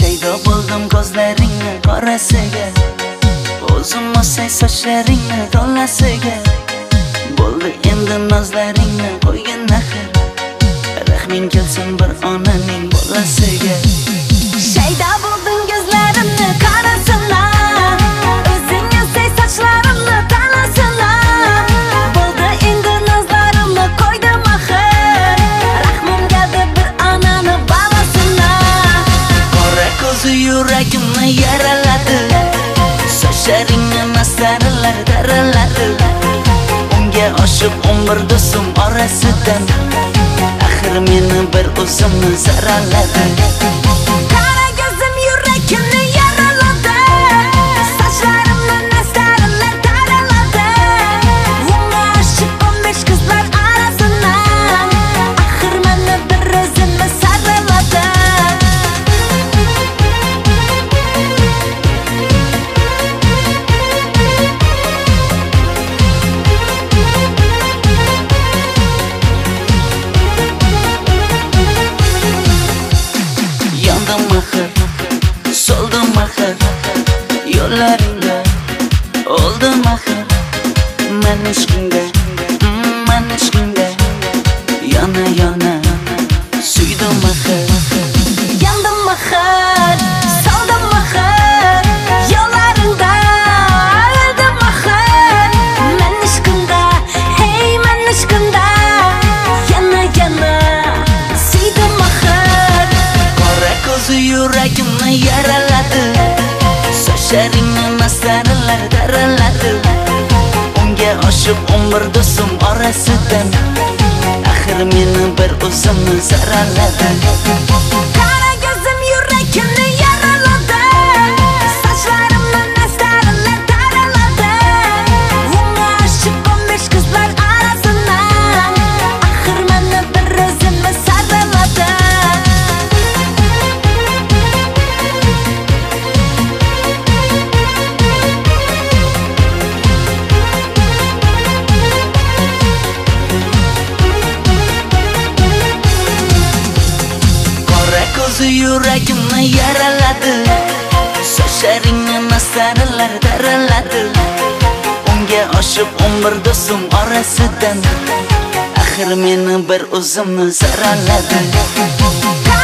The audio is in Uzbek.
Shaydo bo'ldim ko'zlaringni qorasiga, o'zim o'say sochlaringni to'lasiga. Bo'ldi endi nozlaringni qo'ygan axir, rahming kelsin bir onaning bolasiga. Shaydo bo'ldim ko'zlarimni qorasina, o'zing o'say sochlarimni to'lasina. Bo'ldi endi nozlarimni qo'ydim axir, rahmim keldi bir onani bolasina. Qora ko'zi yuragimni yaraladi, sochlaringni masaralar daraladi. Unga oshib 11 do'stim orasidan, axir meni bir o'zimni zaraladi. Qara ko'zim yuragimni yaraladi, sochlarimni masaralar daraladi. Unga oshib 15 qizlar orasidan, axir meni bir o'zimni zaraladi. Soldim axir yo'llaringda, oldim axir men ishqingga, yana yana suydim axir. Yandım axir, soldim axir yo'llaringda, oldim axir men ishqingda, hey men ishqingda, yana yana suydim axir. Qora ko'zi yuragimni yaraladi, sochlaringni masaralar daraladi. Unga oshib 11 do'stim orasidan, axir meni bir o'zimni zaraladi. Qara ko'zim yuragimni yaraladi, sochlarimni masaralar daraladi. Unga oshib 15 qizlar orasidan, axir meni bir o'zimni zaraladi. Ko'zi yuragimni yaraladi, sochlaringni masaralar daraladi. Unga oshib 11 do'stim orasidan, axir meni bir o'zimni zaraladi.